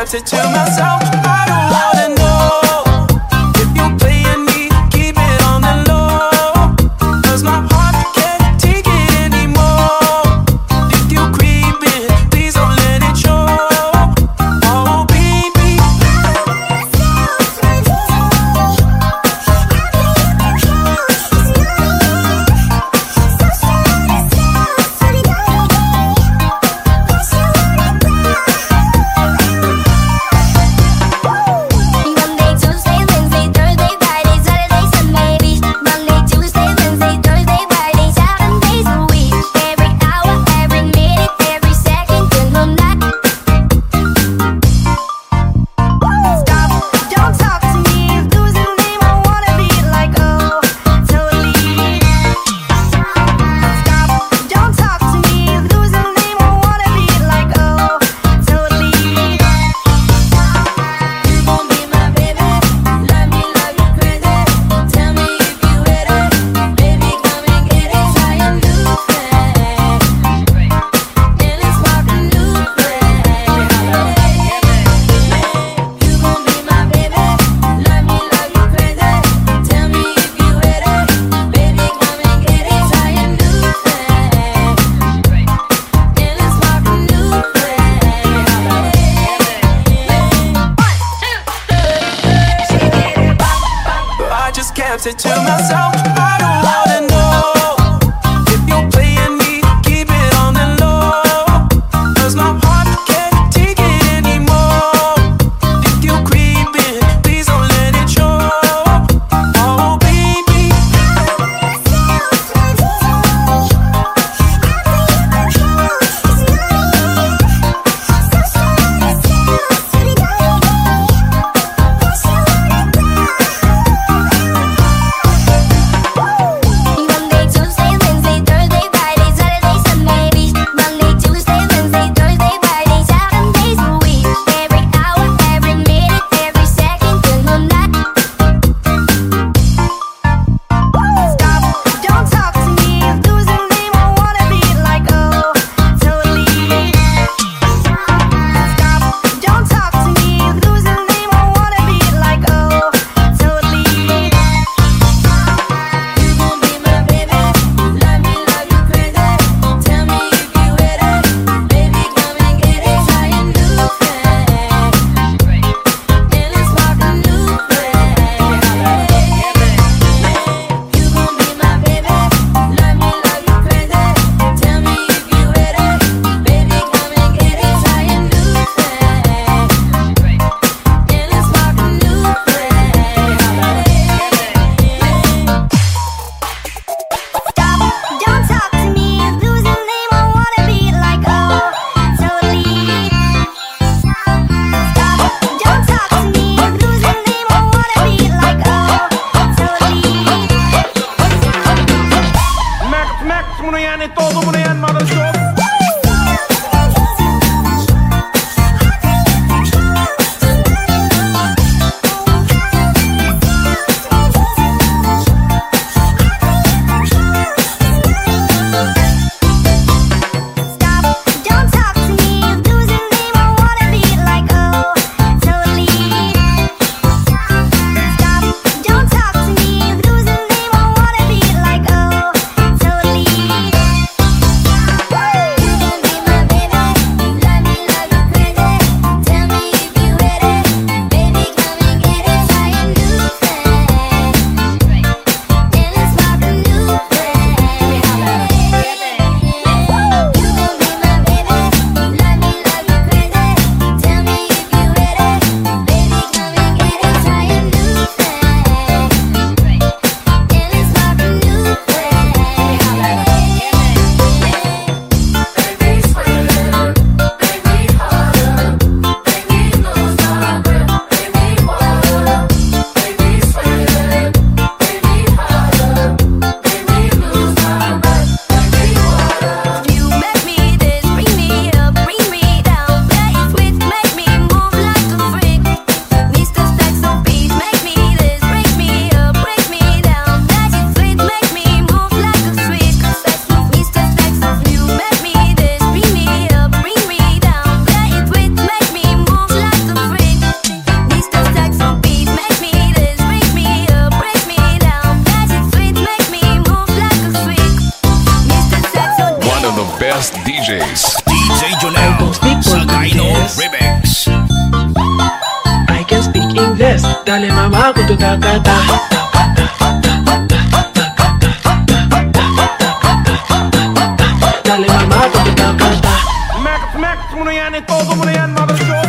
kept it to myself. I don't wanna know if you're playing me, keep it on the low, 'cause my heart can't take it anymore. If you're creeping, please don't let it show. Oh baby, Mixes. DJ Jonel, Sagaino Remix. I can speak English. Dale mamá con tu tacata. Dale mamá con tu tacata. Max, muna yan ito, muna yan, mother show.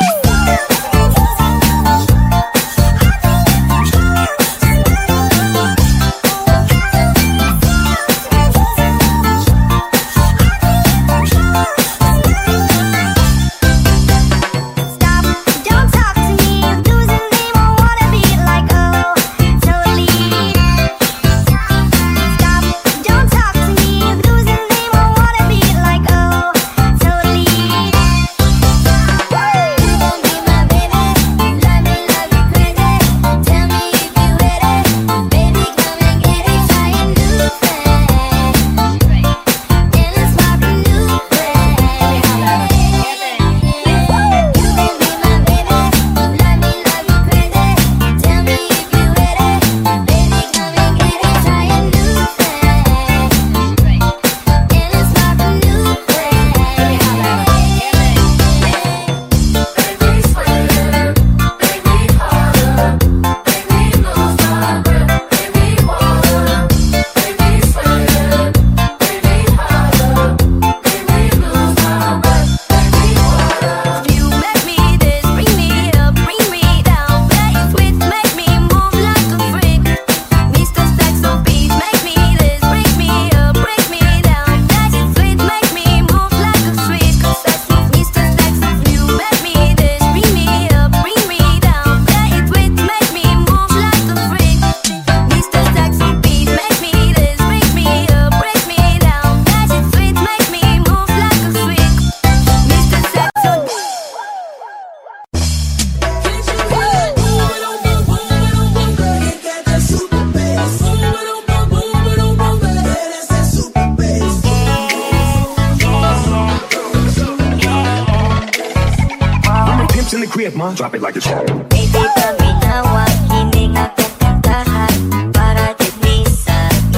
Drop it like it's hot. Baby, paminawa, hining ako kantahan para din sa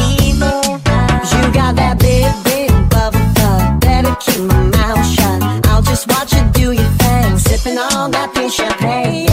imo. You got that big, big bubble butt. Better keep my mouth shut. I'll just watch you do your thing, sipping on that pink champagne.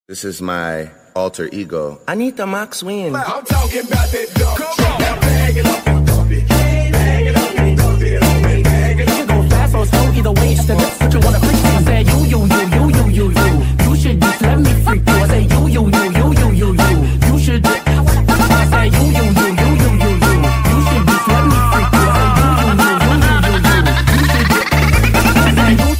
This is my alter ego, Anita Max Win. I'm talking about that dump truck. Now bag it up and dump it. Bag it up and dump it. Bag it up. You go fast or slow, either way, it's the next what you wanna freak. I said you. You should just let me freak you. I say you. You should just. I say you. You should just let me freak you. I say you.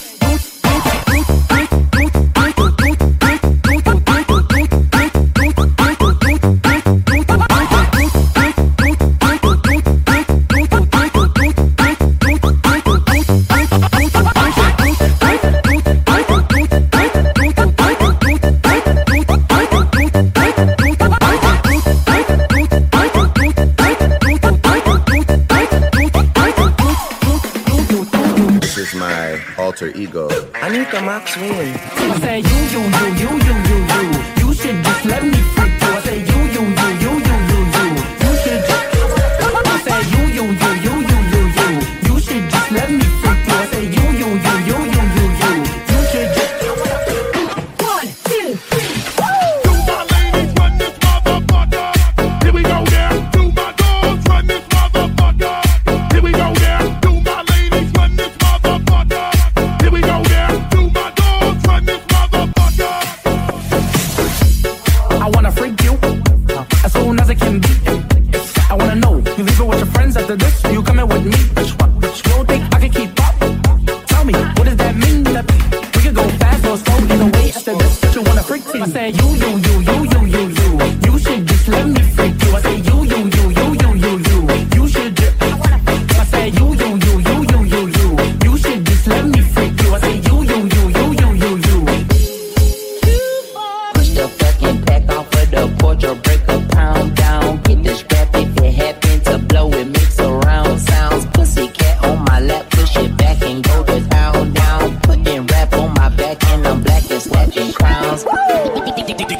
Alter ego, Anita Max Win. I say you. You should just let me freak you. I say you. You should just. I say you. You should just let me freak you. I say you. You should just. 1, 2, 3. Do my ladies run this motherfucker? Here we go there. Do my dogs run this motherfucker? Here we go there. Do my ladies run this motherfucker? Here we go there. Do my dogs run this motherfucker? I wanna freak you as soon as I can be. I wanna know, you leaving with your friends after this? You coming with me? Which you don't think I can keep up? Tell me, what does that mean? We can go fast or slow, either way after this. You wanna freak me? I say you. You should just let me freak you. I say you. You should just. I say you. You should just let me freak you. I say you. Push the fucking back off of the porch or break a pound down. Get the strap if it happen to blow, it makes surround sounds. Pussycat on my lap, push it back and go to town down. Putting rap on my back and I'm black and snatching crowns.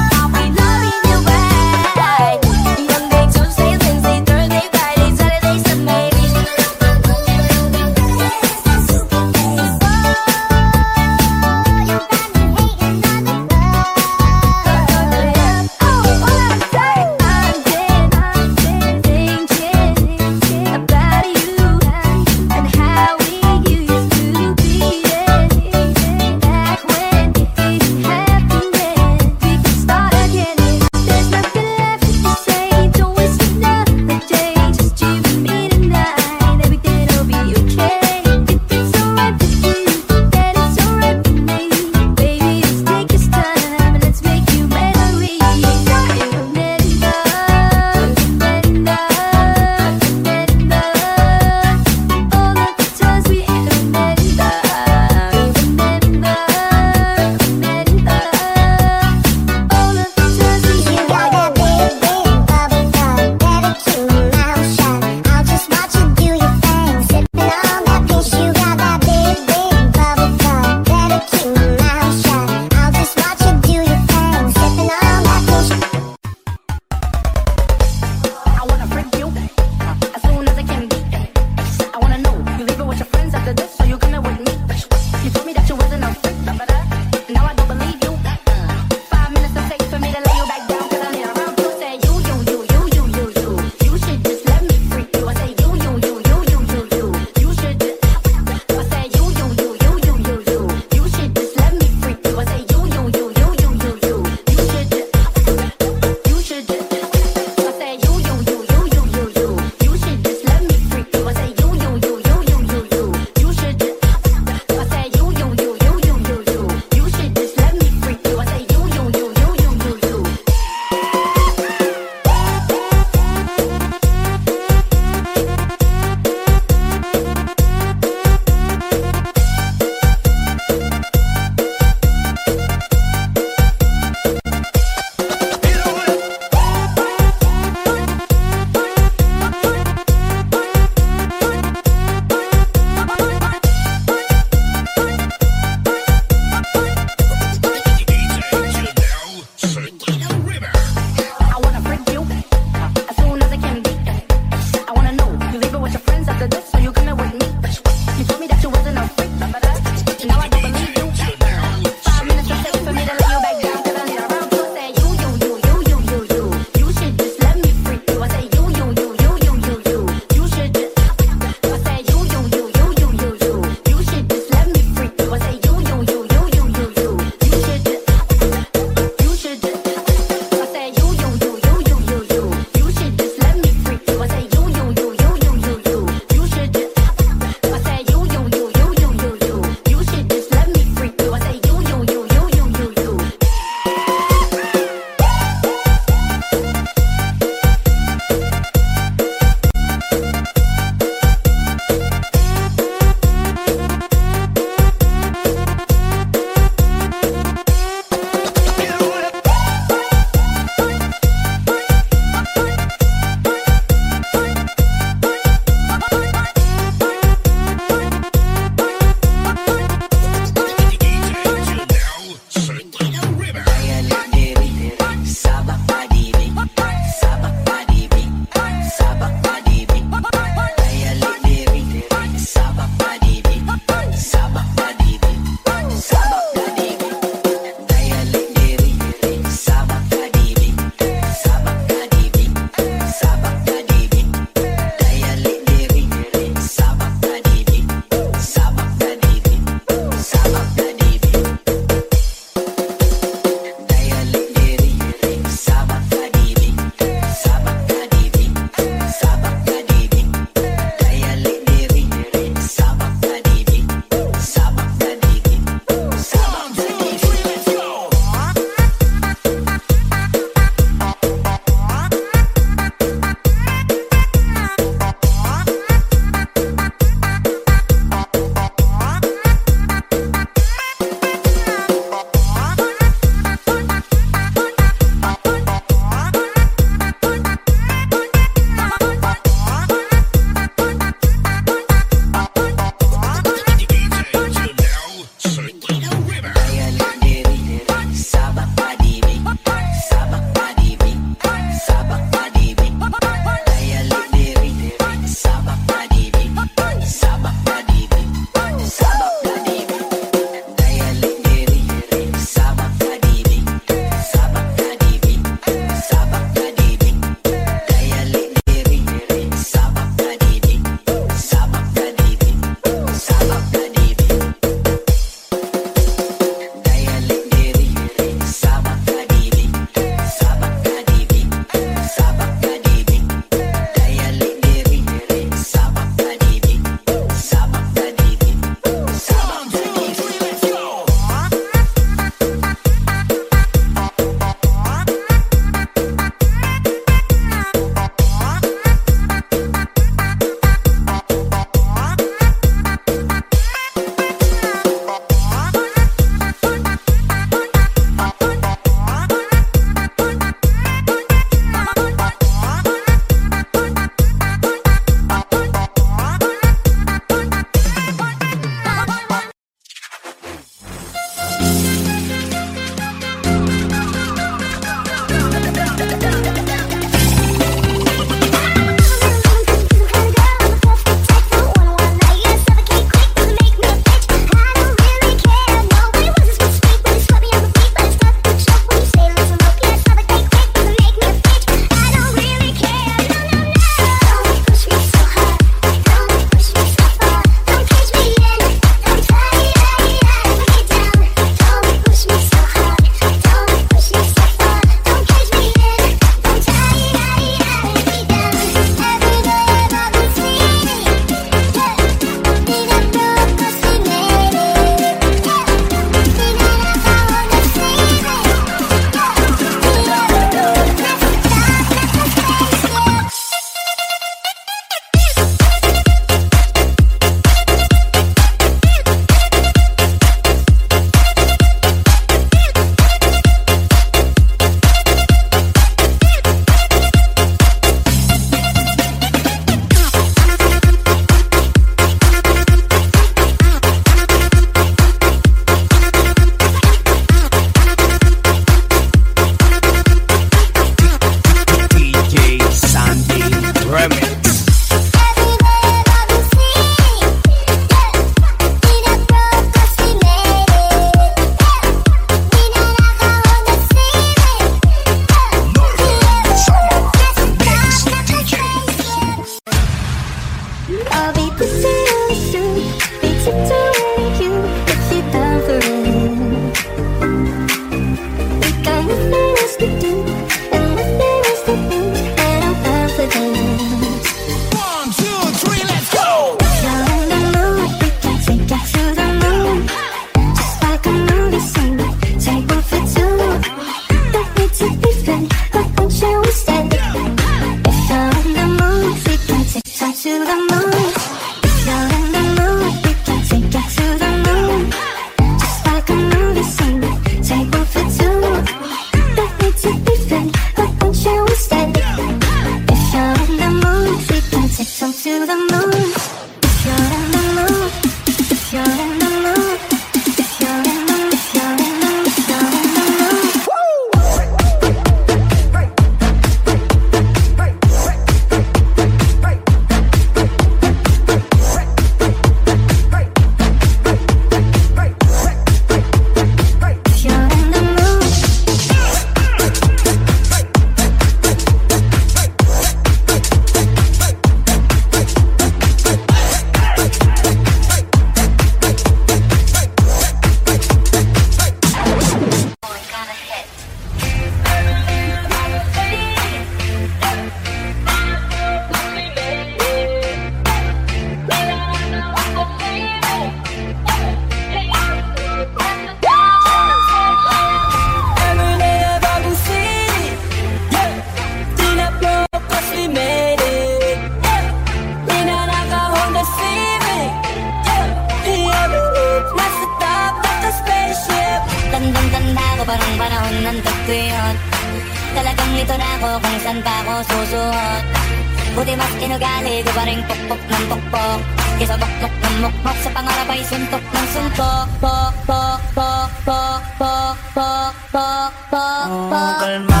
nung panahon ng tagtuyot. Talagang lito na ako kung saan pa ako susuot. Buti mas inugali ko pa rin pokpok ng pokpok, kesa bokbok ng mokmok sa pangarap ay suntok ng suntok. Pok, pok, pok, pok, pok, pok, pok, pok, pok. Kalma,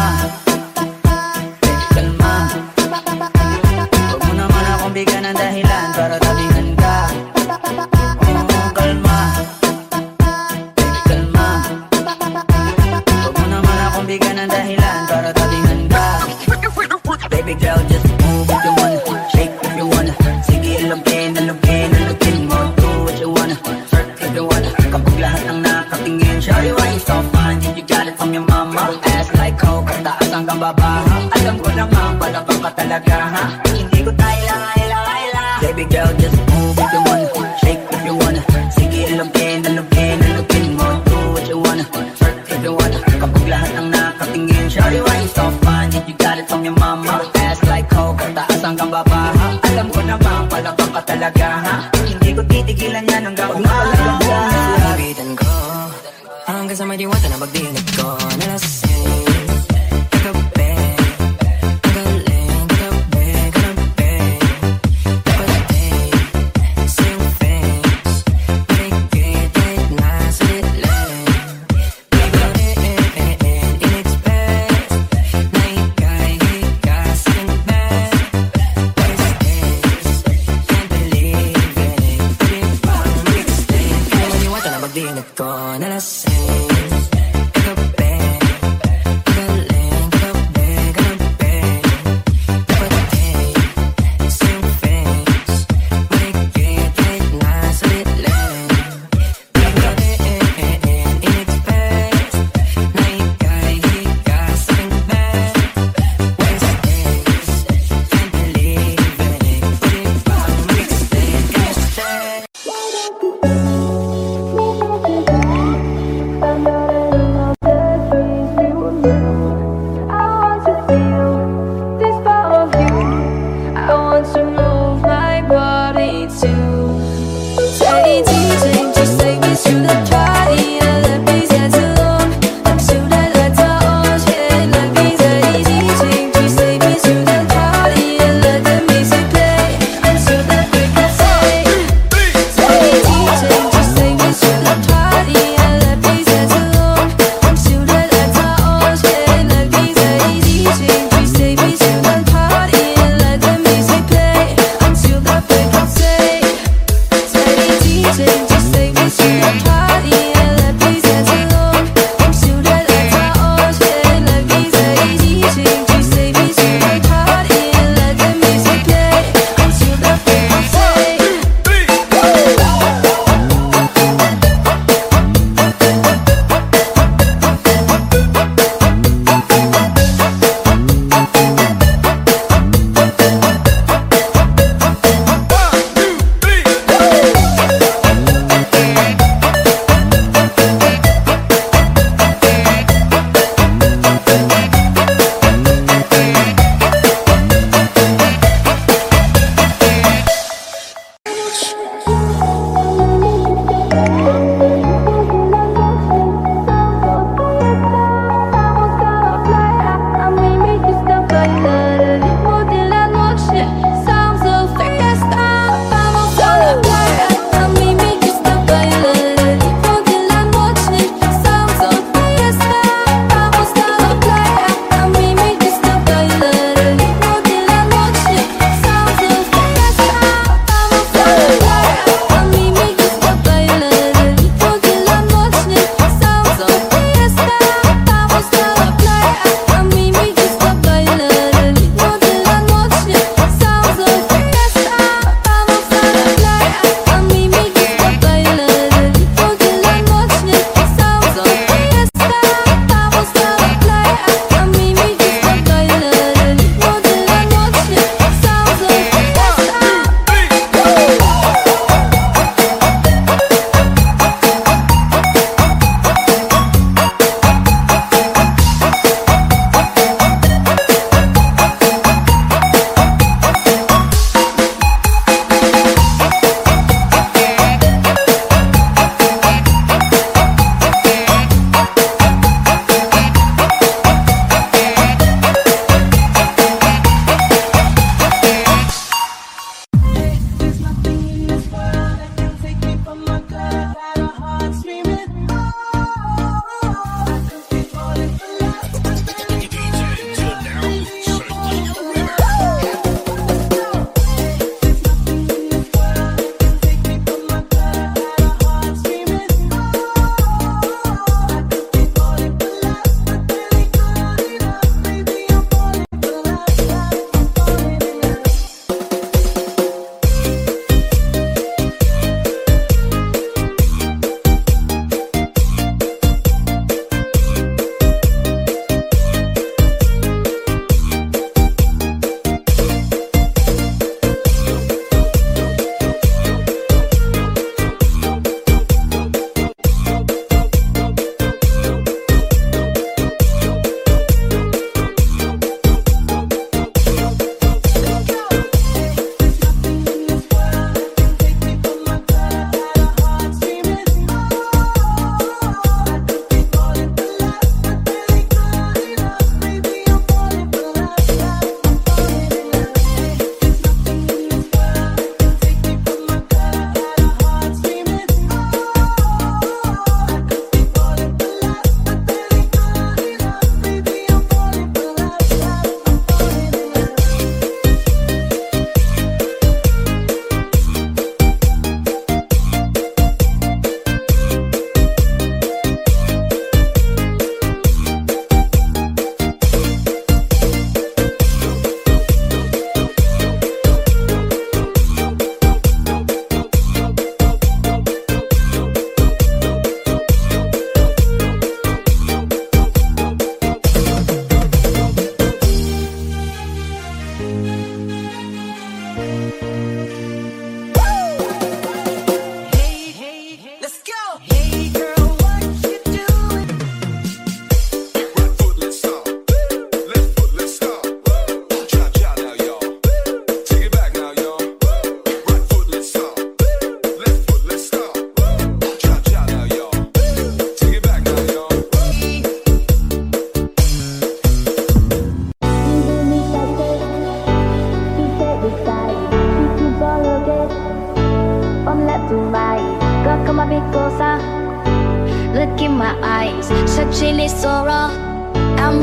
kalma. Huwag mo naman akong bigyan ng dahilan para tabihan ka. Kalma, kalma. Huwag mo naman akong bigyan ng dahilan para tabihan ka. Baby girl, just move if you wanna, shake if you wanna. Sige, alugin, alugin, alugin mo. Do what you wanna, work if you wanna. Kapag lahat ng nakatingin, shawty, why you so fine? Did you got it from your mama? Ass like coke, taas hanggang baba. Alam ko naman, palabang ka talaga, ha? Hindi ko tayo lang. Baby girl, just move if you wanna, shake if you wanna. Sige, alugin, alugin, alugin mo. Do what you wanna, work if you wanna. Kapag lahat ng nakatingin, shawty, why you so fine? Did you got it from your mama? Ass like coke, taas hanggang baba. Alam ko naman, palabang ka talaga, ha? Hindi ko titigilan yan hanggang umalang ka. Ibitan ko hanggang sa may diwata na magdinig ko. Nalasing kagabi, ang galing kagabi, kagabi. Dapat sa iyong face, maligid na sa lilim. Di ko rin in-expect na ika'y higa sa aking bed. What is this? Can't believe it. Pwede bang mag-explain? Kaya maniwata na magdinig ko. Nalasing kagabi,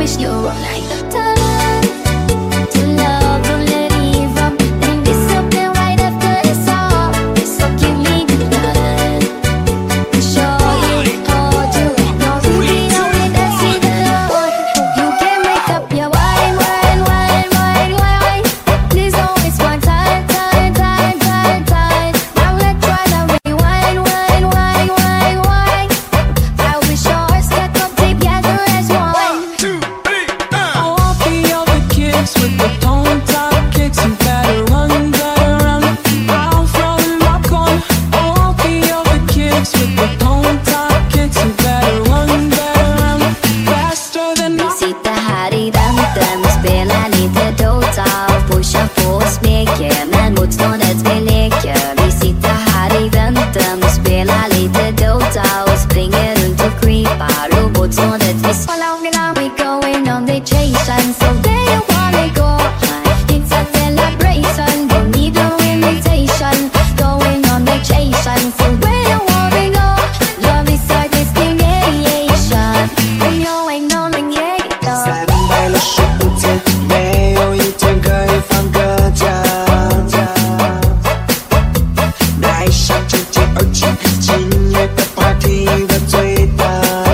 wish you were like to love, don't let it from. Then disappear right after the song. So give me the love. Show you, hold you. No, really, only that's it alone. You can make up your mind. There's always one time. Now let's try to rewind. I wish yours got come together as one. I won't be all the kids with the tone top kicks and better run. I'll fall in my corner. I won't be all the kids with the tone top kicks and better run. Faster than I Sitter här i väntan och spelar lite Dota och pushar på och smeker, men motståndet vi leker. Vi sitter här i väntan och spelar lite Dota och springer runt och creepar och motståndet vi slår. We going on vacation, so where you wanna go? It's a celebration, don't need no invitation. Going on vacation, so where you wanna go? Love is our destination, and you ain't no navigator. 365天，没有一天可以放个假。带上这件耳机，今夜的 party 我最大。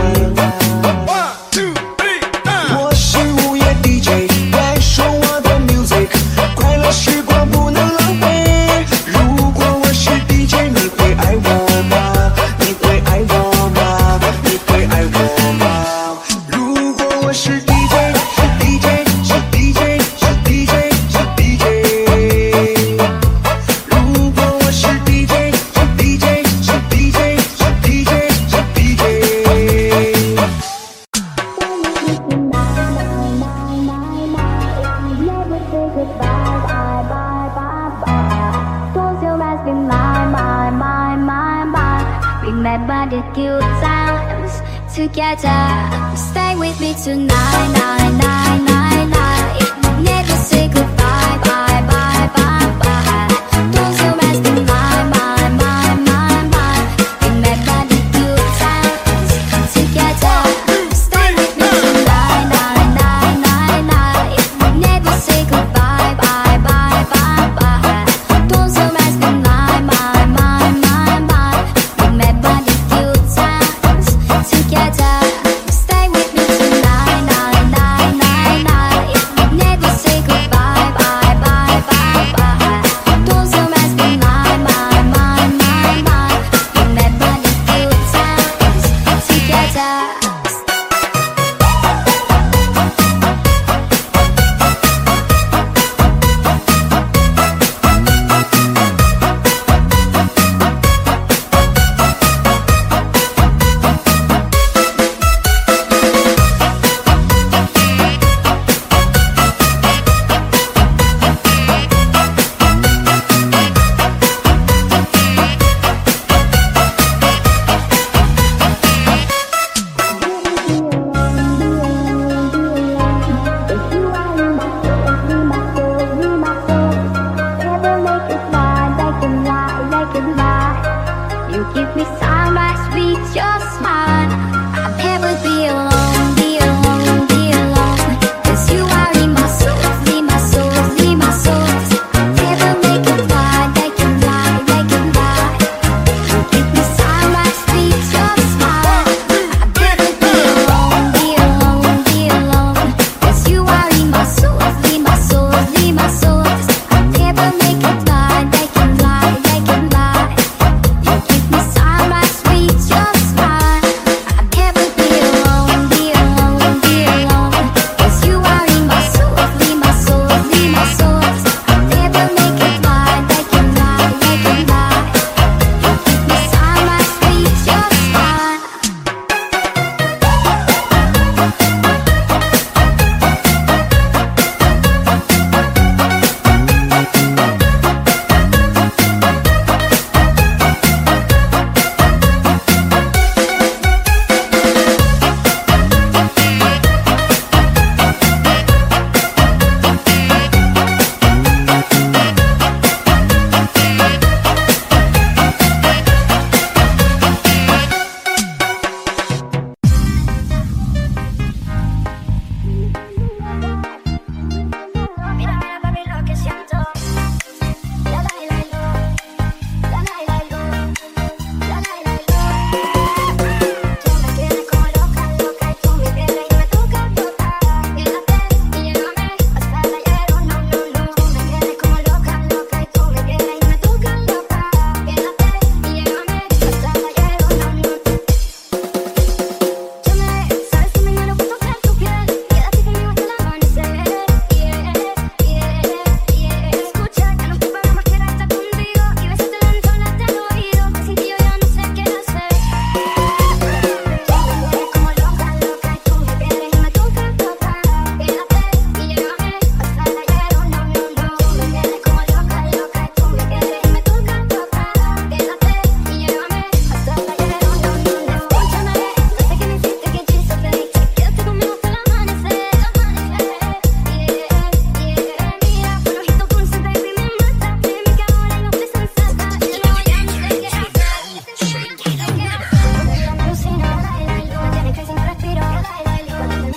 我是午夜 DJ， 来说我的 music， 快乐时光不能浪费。如果我是 DJ， 你会爱我吗？你会爱我吗？你会爱我吗？如果我是 DJ， 是 DJ， 是 DJ， 是 DJ， 是 DJ。如果我是 DJ， 是 DJ， 是 DJ， 是 DJ， 是 DJ。 Remember the good times together. Stay with me tonight, night, night, night, night. Never say goodbye, bye, bye, bye, bye. Close your eyes tonight, my, my, my, my. Remember the good times together. Stay with me tonight, night, night, night, night. Never say goodbye, bye, bye, bye, bye. Close your eyes tonight, my, my, my, my. Remember the good times together. Stay with me tonight, night, night, night,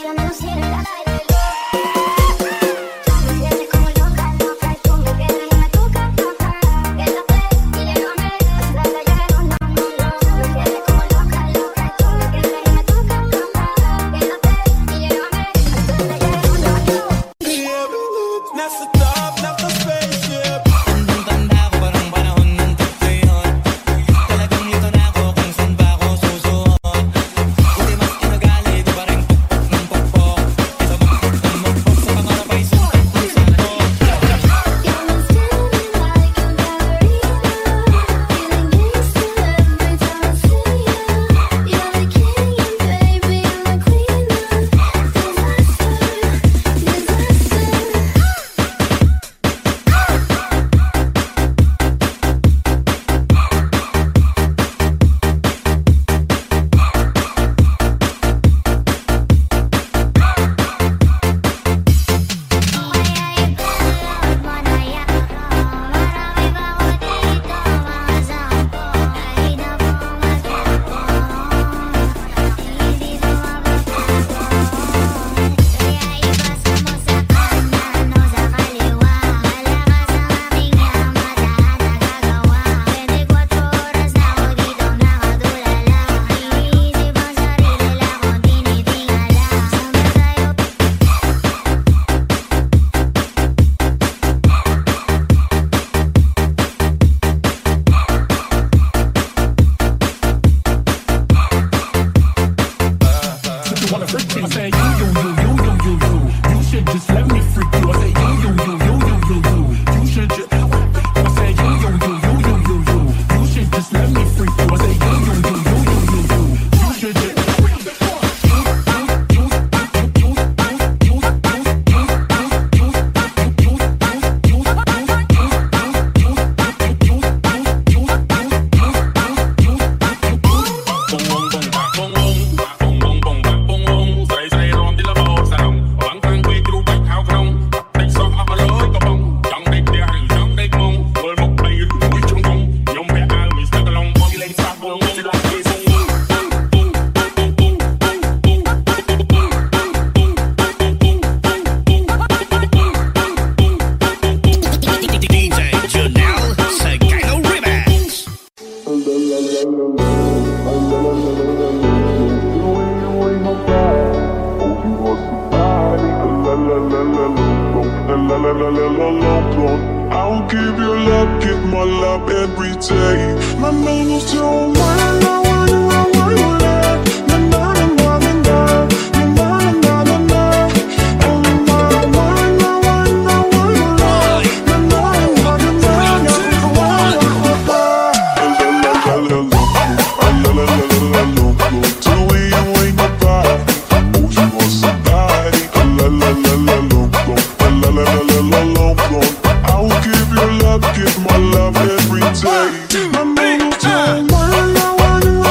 I'll give you love, give my love every day. My name is Joe. Give my love every day. My name is Joe.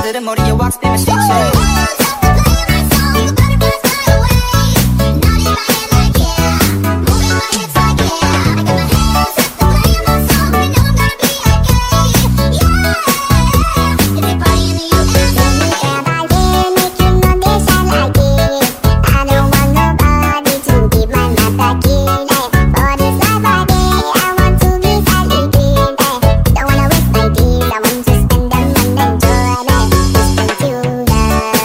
여자들은 머리에 왁스 빼면 시체 I want to spend them and enjoy it. Listen to the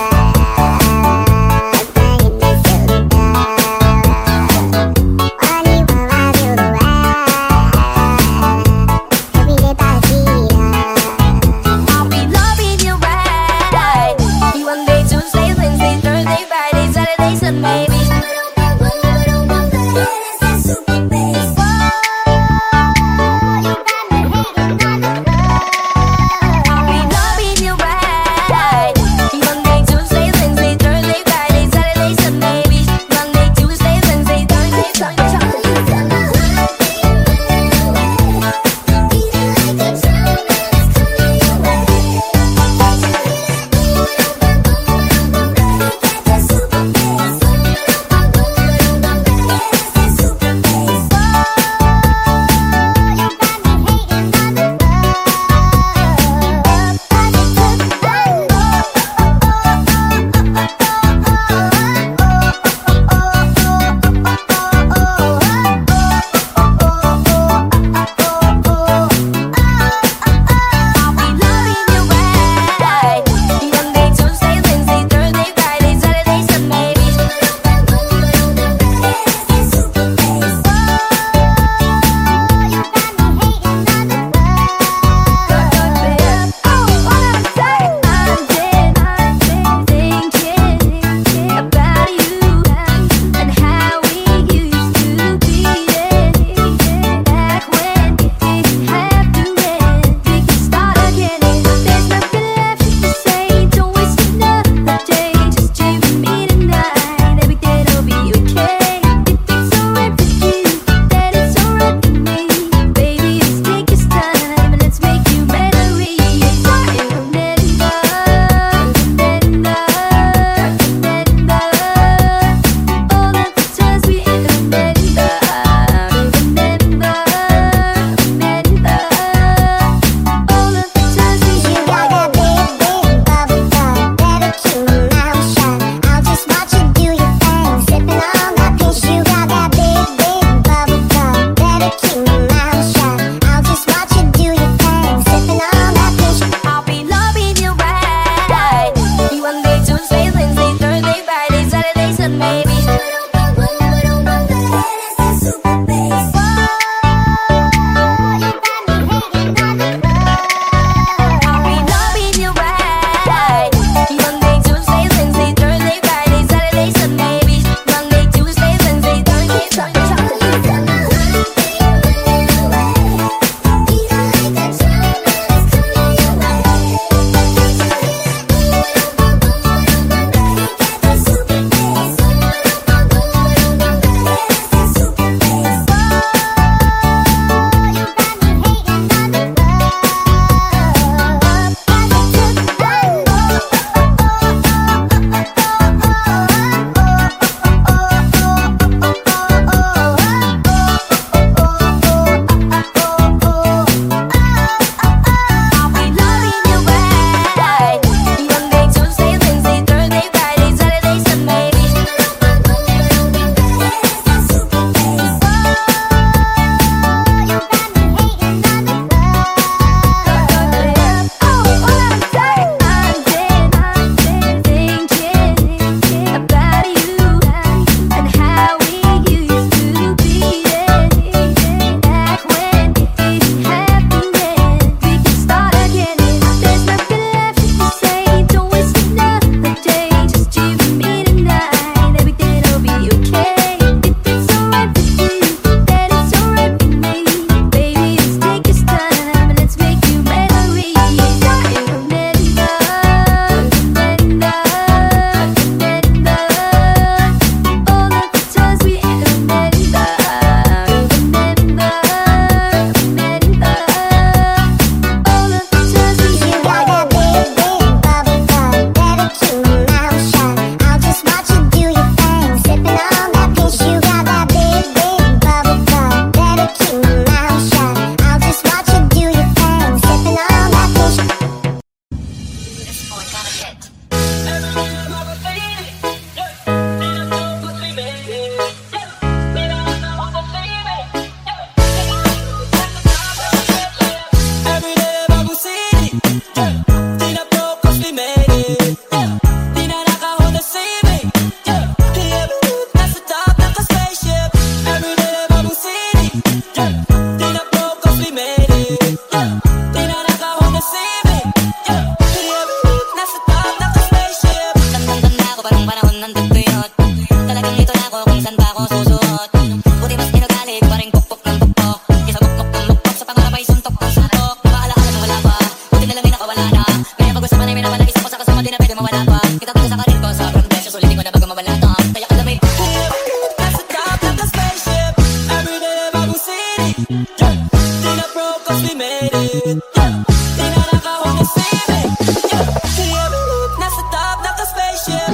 mawala pa. Kita sa karir ko, sobrang presyo, sulitin ko na bago mawala to. Kaya ka lamig. Nasa top of the spaceship, everyday bagong city. Di na broke cause we made it. Di na nakahon na sili. Nasa top of the spaceship.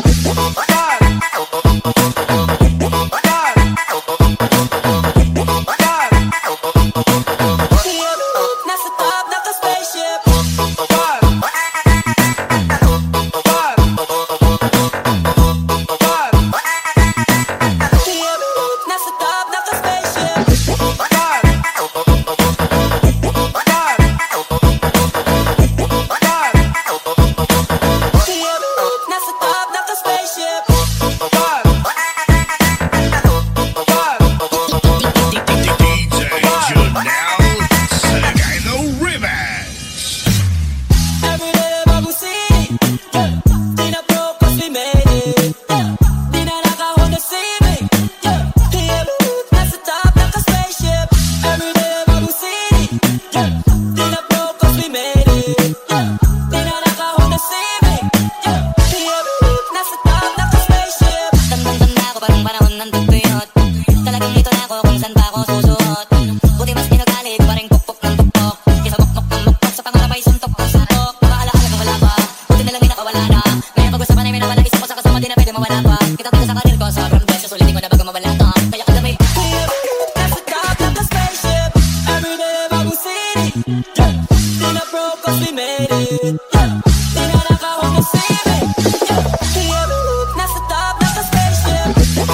Nasa top of the spaceship. Nasa top of the spaceship. Nasa top of the spaceship. DJ Jonel Sagano Remix. Everyday bagong city. Di na broke cause we made it. Di na nakahon na sili. Nasa top of the spaceship. Everyday bagong city. Di na broke cause we made it. Di na nakahon na sili. Nasa top of the spaceship. Tandang-tanda ko parang panahon ng tagtuyot. Talagang ito na ako kung saan pa ako susuot. Buti mas pinagalit pa rin pukpok ng pukpok. Kesa mukmok ng mukpok sa pangarap ay suntok ng suntok. Maalaala kang wala pa, buti na lang may nakawala na. Ngayon pag-usapan ay may nawala, isip ko sa kasama di na pwede mawala pa. Kita sa karir ko, sobrang presyo, sulitin ko na bago mawala to. Kaya ka lamig. Nasa top of the spaceship, everyday bagong city. Di na broke cause we made it. Di na nakahon na sili. Nasa top of the spaceship.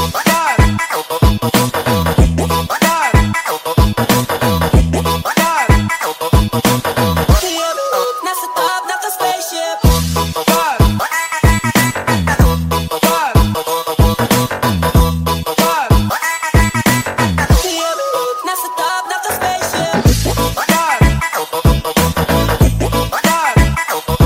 Nasa top of the spaceship. Nasa top of the spaceship.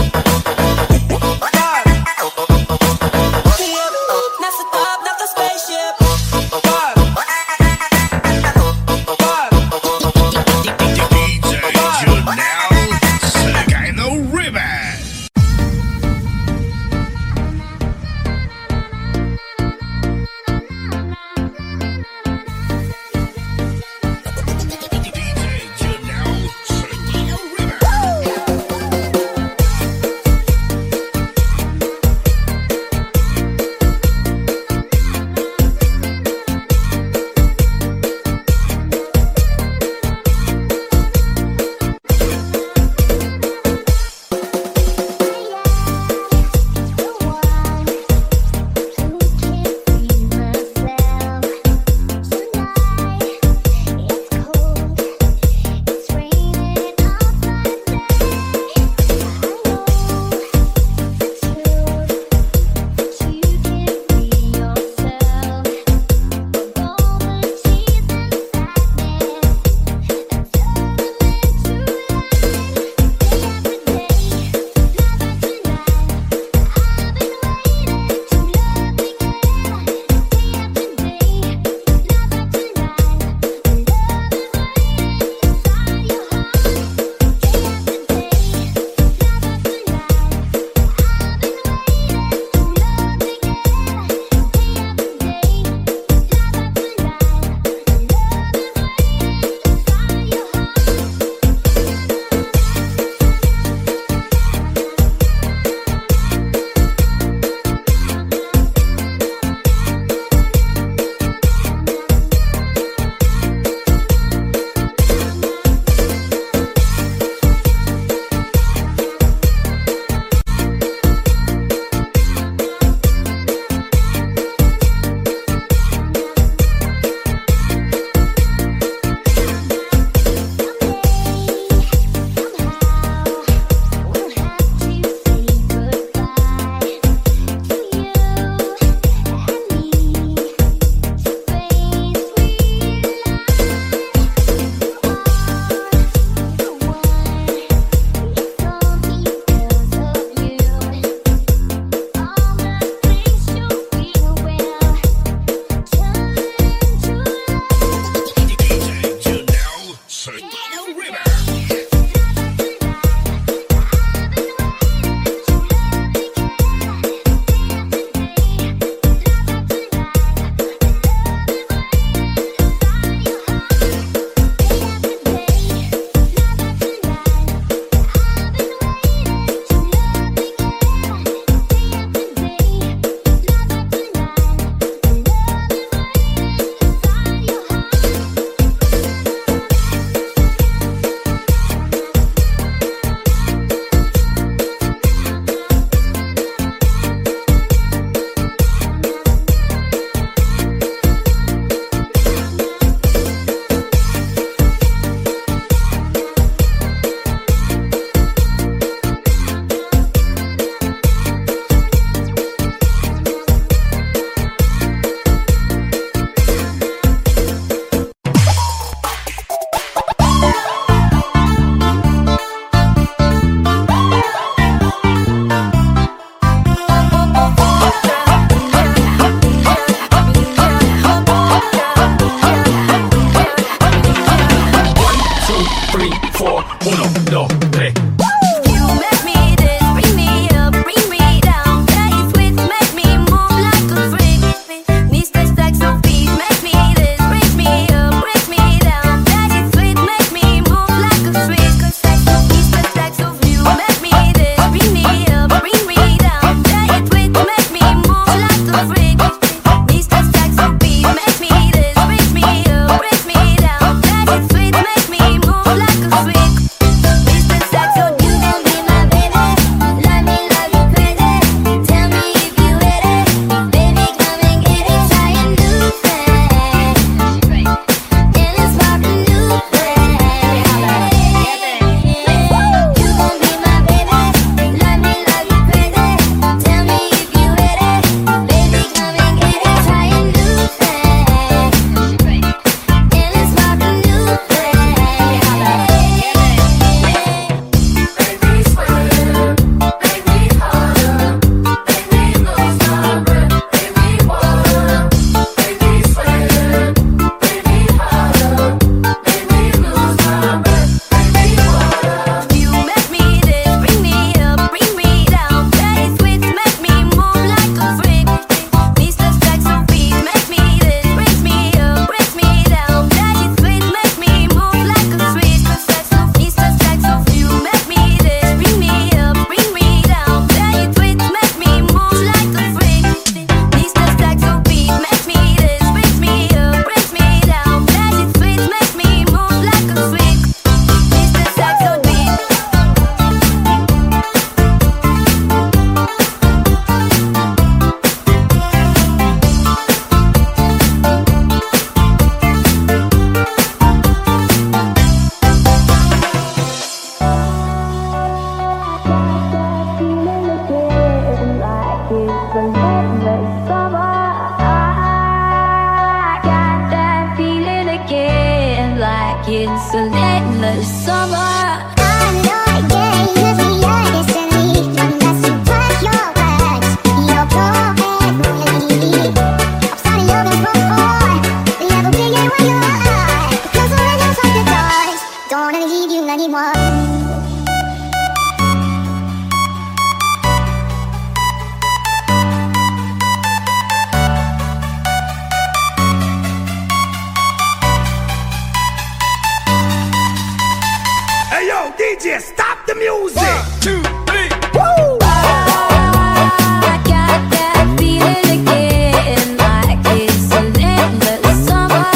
DJ, stop the music. 1, 2, 3, woo! I got that feeling again, like it's an endless summer.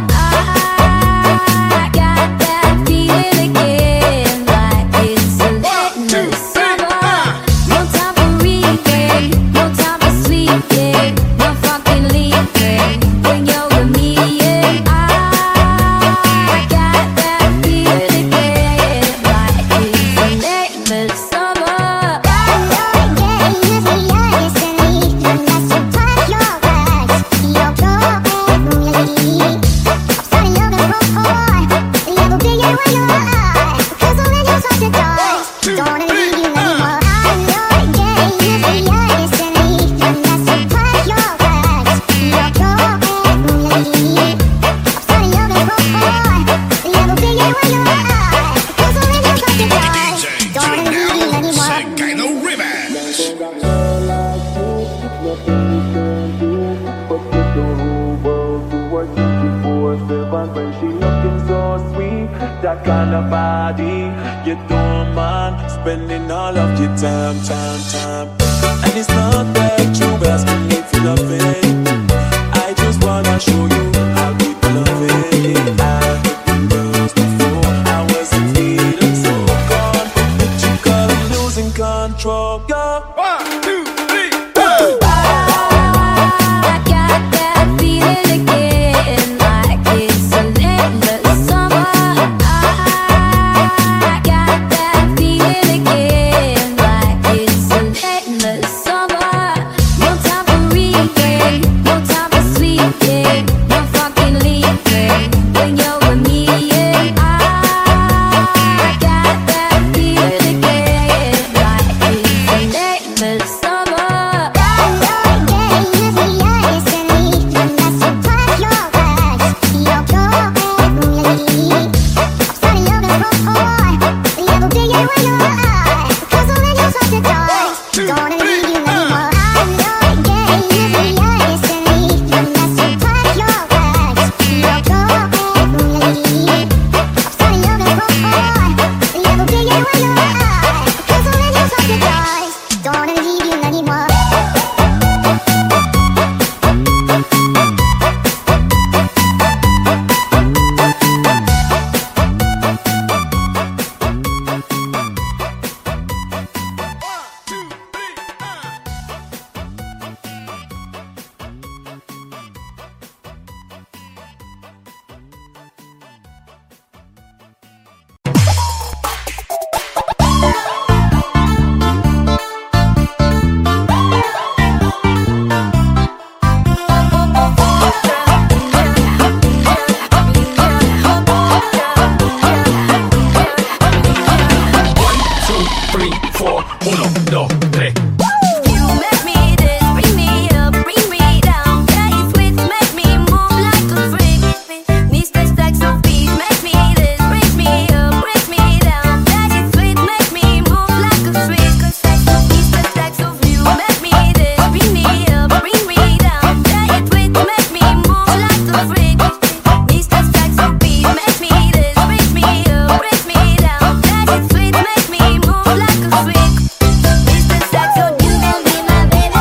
I got that feeling again, like it's an endless summer. No time for reading, no time for sleeping, no fucking leaving when you're with me. And I got that feeling again, like it's an endless summer. That kind of body, you don't mind spending all of your time. And it's not that you asking me for nothing. I just wanna show you how deep I love it. I've been lost before, I wasn't feeling so gone, but you got me losing control. Go 1, 2, 3, go! I got that feeling again, like it's an endless summer. Make me move like a freak. Mr. Saxo, you gon' be my baby.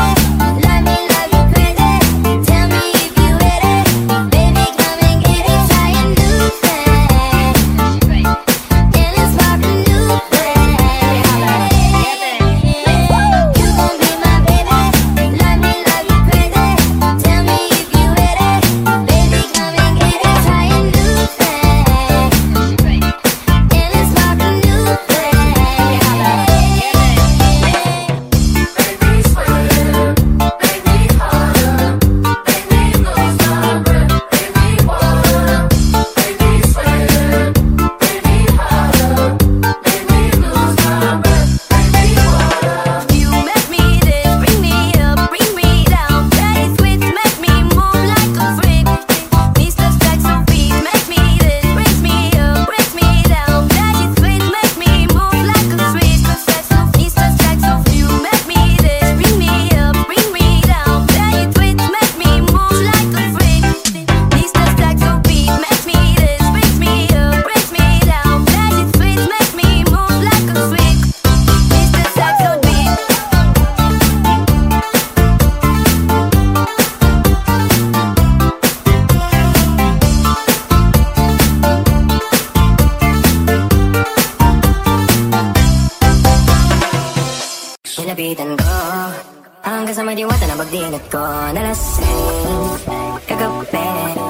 Nilapitan ko hanggang sa may diwata na pagdilat ko. Nalasing kagabi